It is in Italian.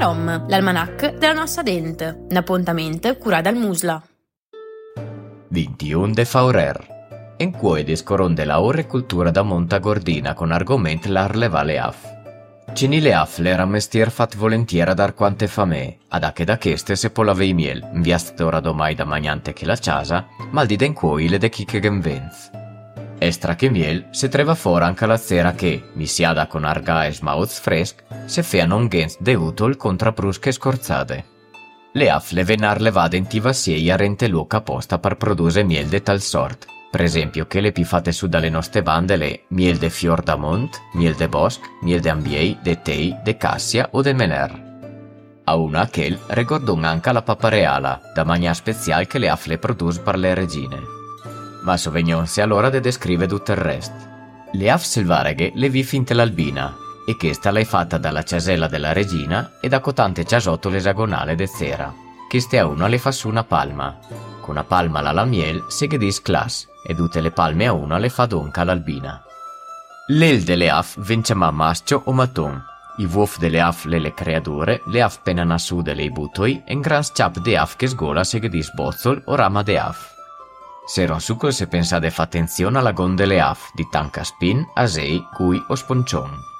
Marom, l'almanach della nostra dente, n'appuntamento cura dal Musla. 21 de faurer. En cui discoronde la ore cultura da Monta Gordina con argomento l'Arleva le af. Cini le af l'era mestier fat volentiera dar quante famè, ad che da cheste se polavei miel, viast ora domai da magnante che la casa, mal di den cui le de chi che genvenz. Estra che miel, se treva fora anche la sera che, misiada con arga e smauz fresc, se fea non gens de utol contra prusche scorzade. Le af le venar levade in tivasiei a rente luca posta per produrre miel de tal sort. Per esempio che le pifate su dalle nostre bande le miel de fior da mont, miel de bosc, miel de ambiei, de tei, de cassia o de mener. A una chel regordun anche la papareala, da magna special che le af le produs per le regine. Ma sovegnonsi allora de descrive tutto il rest. Le af selvareghe le vi finte l'albina, e questa l'hai fatta dalla ciasella della regina e da cotante ciasotto l'esagonale de cera, che ste a una le fa su una palma. Con una palma la miel se che dis class, e tutte le palme a una le fa donca l'albina. L'el delle af vinciama mascio o maton, i vuof delle af le creature, le af penana su delle butoi, en gran sciap de af che sgola se che dis bozzol o rama de af. Se rosucol se pensate fa attenzione alla gonde le af, di tanca spin, asei, cui o sponcion.